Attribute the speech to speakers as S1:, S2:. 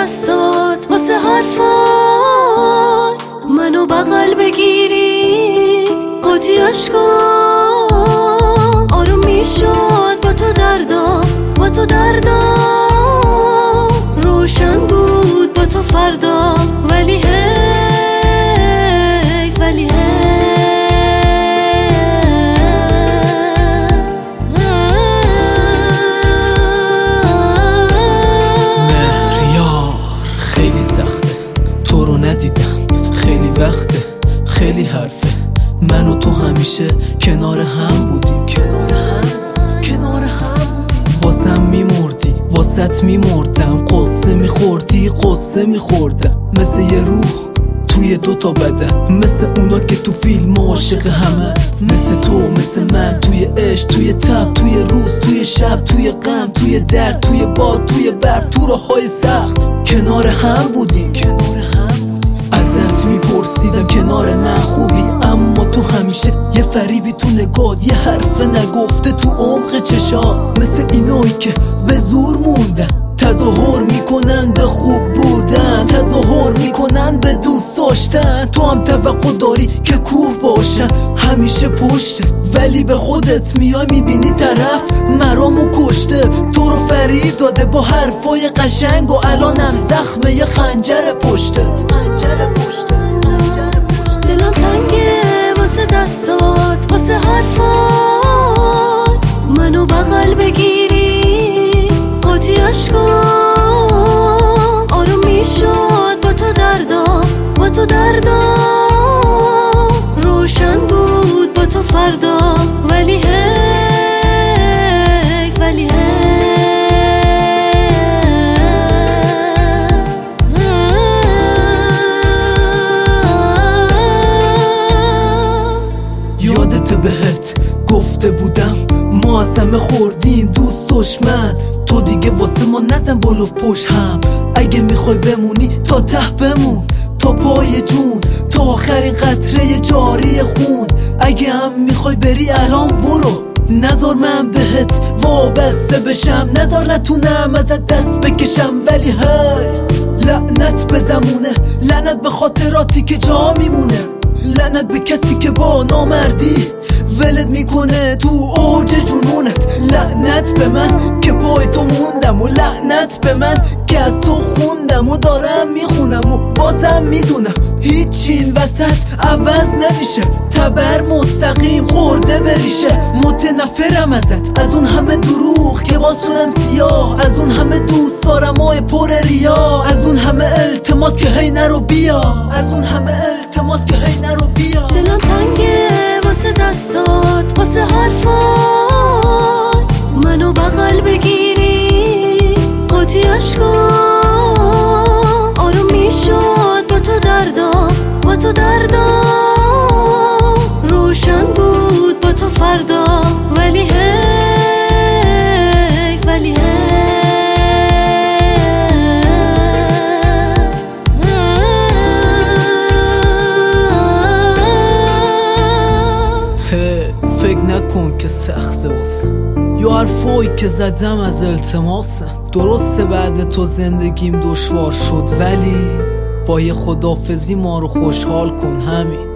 S1: دستات، واسه حرفات منو بغل بگیری، قاطی عشقام آروم میشد با تو دردام، با تو دردام روشن بود با تو فردا، ولی حیف، ولی حیف.
S2: خیلی سخته تو رو ندیدم، خیلی وقته، خیلی حرفه، من و تو همیشه کنار هم بودیم، کنار هم بودیم. واسم میمردی، واسط میمردم، قصه میخوردی، قصه میخوردم، مثل یه روح توی دوتا بدن، مثل اونا که تو فیلم عاشق همه، مثل تو، مثل من، توی عشق، توی تب، توی روز، توی شب، توی غم، توی درد، توی باد، توی برف، تو راه‌های سخت کنار هم بودیم، ازت میپرسیدم کنار من خوبی، اما تو همیشه یه فریبی تو نگات، یه حرف نگفته تو عمق چشات، مثل اینایی که به زور موندن، تظاهر میکنن به خوب بودن، تظاهر میکنن به دوست داشتن، تو هم توقع داری که کوه باشن همیشه پشتت، ولی به خودت میای میبینی طرف مرامو کشته، تو رو فریب داده با حرفای قشنگ، و الانم زخمه یه خنجر پشتت.
S1: دلم تنگه واسه دستات، واسه حرفات منو بغل بگیری، قاطی عشقام آروم میشد با تو دردام، با تو دردام روشن بود با تو فردا، ولی حیف، ولی حیف.
S2: یادت بهت گفته بودم ما از همه خوردیم دوست دشمن، تو دیگه واسه ما نزن بلوف پشت هم، اگه میخوای بمونی تا ته بمون، تا پای جون، تا آخرین قطره جاری خون، اگه هم میخوای بری الان برو، نذار من بهت وابسته بشم، نذار نتونم ازت دست بکشم، ولی هی لعنت به زمونه، لعنت به خاطراتی که جا میمونه، لعنت به کسی که با نامردی ولت میکنه تو اوج جنونت، لعنت به من که پای تو موندم، و لعنت به من که از تو خوندم و دارم میخونم، و بازم میدونم هیچ این وسط عوض نمیشه، تبر مستقیم خورده بریشه، متنفرم ازت، از اون همه دروغ که باز شدم سیاه، از اون همه دوست دارمای پر ریا، از اون همه التماس که هی نرو بیا، از اون همه التماس که هی نرو بیا.
S1: دلم تنگه واسه دستات، واسه حرفات منو بغل بگیری، قاطی عشقام آروم میشد با تو دردام، با تو دردام روشن بود با تو فردا، ولی حیف، ولی حیف.
S2: فکر نکن که سخته واسه یا حرفایی که زدم از التماسه، درسته بعد تو زندگیم دشوار شد، ولی با یه خدافزی ما رو خوشحال کن، همین.